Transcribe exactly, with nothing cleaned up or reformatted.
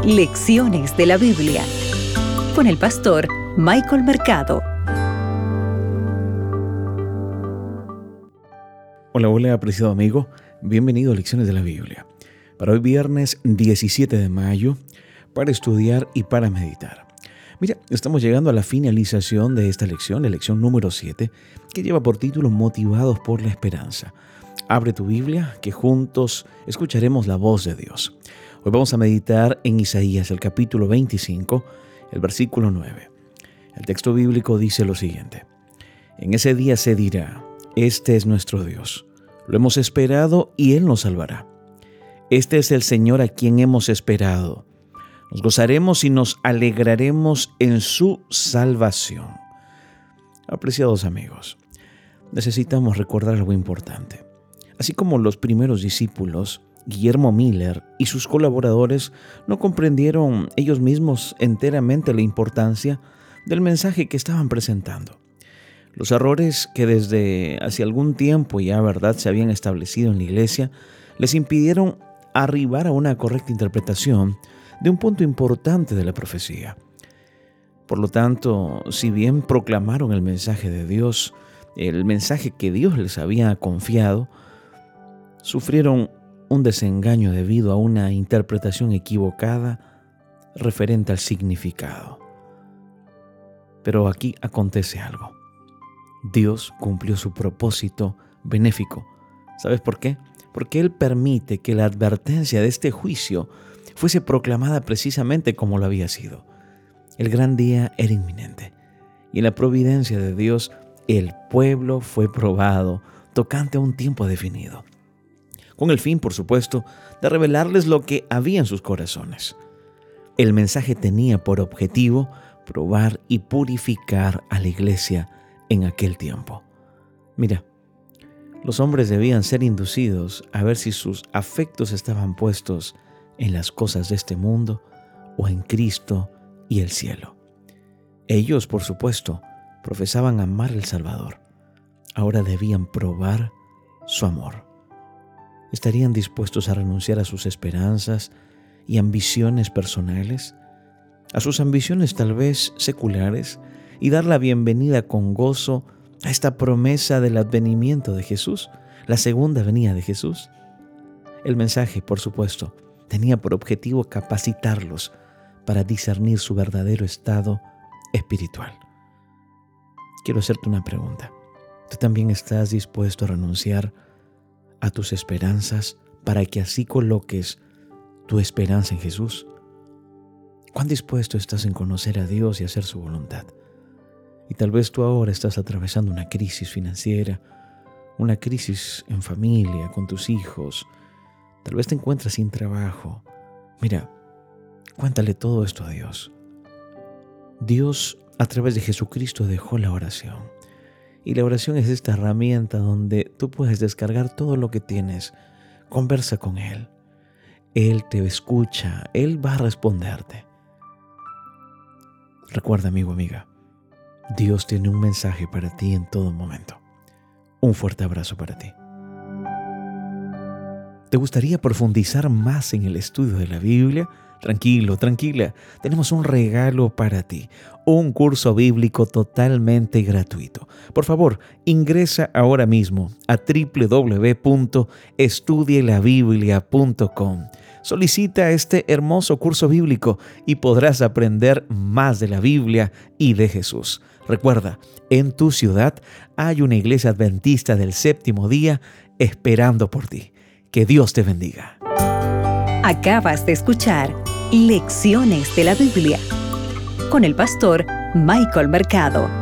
Lecciones de la Biblia con el pastor Michael Mercado. Hola, hola, apreciado amigo. Bienvenido a Lecciones de la Biblia. Para hoy viernes diecisiete de mayo, para estudiar y para meditar. Mira, estamos llegando a la finalización de esta lección, la lección número siete, que lleva por título Motivados por la Esperanza. Abre tu Biblia, que juntos escucharemos la voz de Dios. Hoy vamos a meditar en Isaías, el capítulo veinticinco, el versículo nueve. El texto bíblico dice lo siguiente: En ese día se dirá, este es nuestro Dios. Lo hemos esperado y Él nos salvará. Este es el Señor a quien hemos esperado. Nos gozaremos y nos alegraremos en su salvación. Apreciados amigos, necesitamos recordar algo importante. Así como los primeros discípulos, Guillermo Miller y sus colaboradores no comprendieron ellos mismos enteramente la importancia del mensaje que estaban presentando. Los errores que desde hace algún tiempo ya, ¿verdad?, se habían establecido en la iglesia, les impidieron arribar a una correcta interpretación de un punto importante de la profecía. Por lo tanto, si bien proclamaron el mensaje de Dios, el mensaje que Dios les había confiado, sufrieron un desengaño debido a una interpretación equivocada referente al significado. Pero aquí acontece algo. Dios cumplió su propósito benéfico. ¿Sabes por qué? Porque Él permite que la advertencia de este juicio fuese proclamada precisamente como lo había sido. El gran día era inminente, y en la providencia de Dios el pueblo fue probado tocante a un tiempo definido, con el fin, por supuesto, de revelarles lo que había en sus corazones. El mensaje tenía por objetivo probar y purificar a la iglesia en aquel tiempo. Mira, los hombres debían ser inducidos a ver si sus afectos estaban puestos en las cosas de este mundo o en Cristo y el cielo. Ellos, por supuesto, profesaban amar al Salvador. Ahora debían probar su amor. ¿Estarían dispuestos a renunciar a sus esperanzas y ambiciones personales? A sus ambiciones tal vez seculares, y dar la bienvenida con gozo a esta promesa del advenimiento de Jesús, la segunda venida de Jesús. El mensaje, por supuesto, tenía por objetivo capacitarlos para discernir su verdadero estado espiritual. Quiero hacerte una pregunta. ¿Tú también estás dispuesto a renunciar a tus esperanzas para que así coloques tu esperanza en Jesús? ¿Cuán dispuesto estás en conocer a Dios y hacer su voluntad? Y tal vez tú ahora estás atravesando una crisis financiera, una crisis en familia, con tus hijos. Tal vez te encuentras sin trabajo. Mira, cuéntale todo esto a Dios. Dios, a través de Jesucristo, dejó la oración. Y la oración es esta herramienta donde tú puedes descargar todo lo que tienes. Conversa con Él. Él te escucha. Él va a responderte. Recuerda, amigo, amiga, Dios tiene un mensaje para ti en todo momento. Un fuerte abrazo para ti. ¿Te gustaría profundizar más en el estudio de la Biblia? Tranquilo, tranquila. Tenemos un regalo para ti. Un curso bíblico totalmente gratuito. Por favor, ingresa ahora mismo a doble u doble u doble u punto estudie la biblia punto com. Solicita este hermoso curso bíblico y podrás aprender más de la Biblia y de Jesús. Recuerda, en tu ciudad hay una iglesia adventista del séptimo día esperando por ti. Que Dios te bendiga. Acabas de escuchar Lecciones de la Biblia con el pastor Michael Mercado.